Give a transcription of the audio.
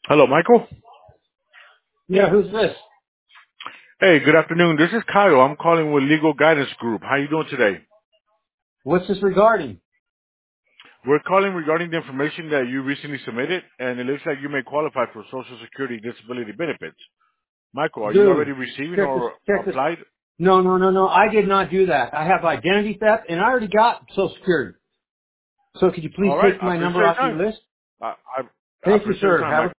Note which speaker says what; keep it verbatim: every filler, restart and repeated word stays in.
Speaker 1: Hello, Michael.
Speaker 2: Yeah, who's this?
Speaker 1: Hey, good afternoon. This is Kyle. I'm calling with Legal Guidance Group. How you doing today?
Speaker 2: What's this regarding?
Speaker 1: We're calling regarding the information that you recently submitted, and it looks like you may qualify for Social Security disability benefits. Michael, are you already
Speaker 2: Dude,
Speaker 1: receiving
Speaker 2: check this,
Speaker 1: or
Speaker 2: check this.
Speaker 1: applied?
Speaker 2: No, no, no, no, I did not do that. I have identity theft and I already got Social Security. So could you please
Speaker 1: All right.
Speaker 2: take
Speaker 1: I
Speaker 2: my
Speaker 1: appreciate
Speaker 2: number
Speaker 1: your
Speaker 2: off your
Speaker 1: time.
Speaker 2: list?
Speaker 1: I, I, I
Speaker 2: Thank you,
Speaker 1: appreciate your
Speaker 2: sir.
Speaker 1: time,
Speaker 2: Have a
Speaker 1: Michael.